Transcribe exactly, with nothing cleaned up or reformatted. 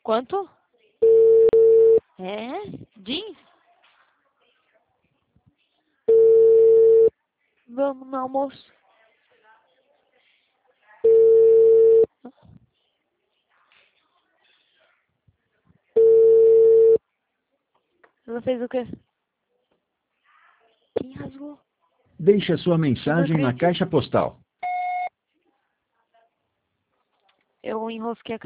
Quanto? É? Jeans? Vamos no almoço. Ela fez o quê? Quem rasgou? Deixe a sua Eu não mensagem na acredito. caixa postal. Eu enrosquei a